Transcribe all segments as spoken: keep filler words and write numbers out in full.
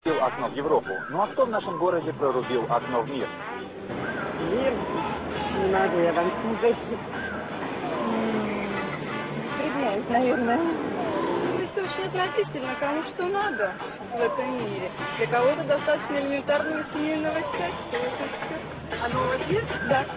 окно в Европу. Ну а кто в нашем городе прорубил окно в мир? Мир? Не могу я вам сказать. Стреляюсь, наверное. Ну, это очень относительно, кому что надо в этом мире. Для кого-то достаточно элементарного семейного счастья. Вот и все. Оно у вас есть? Да.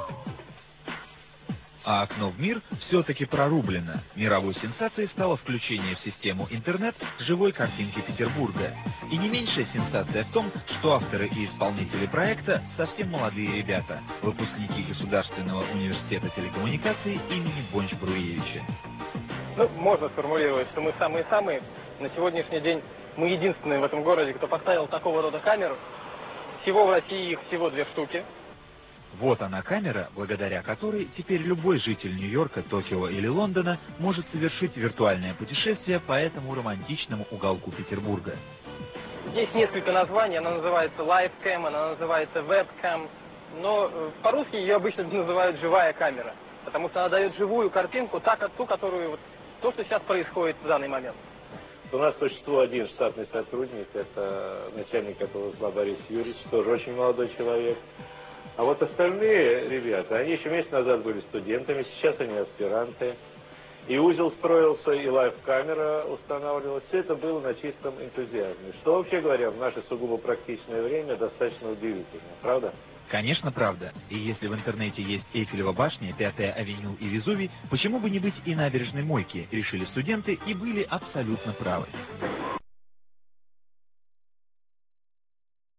А окно в мир все-таки прорублено. Мировой сенсацией стало включение в систему интернет живой картинки Петербурга. И не меньшая сенсация в том, что авторы и исполнители проекта совсем молодые ребята, выпускники Государственного университета телекоммуникаций имени Бонч-Бруевича. Ну, можно сформулировать, что мы самые-самые. На сегодняшний день мы единственные в этом городе, кто поставил такого рода камеру. Всего в России их всего две штуки. Вот она камера, благодаря которой теперь любой житель Нью-Йорка, Токио или Лондона может совершить виртуальное путешествие по этому романтичному уголку Петербурга. Есть несколько названий, она называется LiveCam, она называется WebCam, но по-русски ее обычно называют живая камера, потому что она дает живую картинку, так, ту, которую, вот, то, что сейчас происходит в данный момент. У нас существует один штатный сотрудник, это начальник этого зла Борис Юрьевич, тоже очень молодой человек. А вот остальные ребята, они еще месяц назад были студентами, сейчас они аспиранты. И узел строился, и лайв-камера устанавливалась. Все это было на чистом энтузиазме. Что, вообще говоря, в наше сугубо практичное время достаточно удивительно. Правда? Конечно, правда. И если в интернете есть Эйфелева башня, Пятая авеню и Везувий, почему бы не быть и набережной Мойки, решили студенты и были абсолютно правы.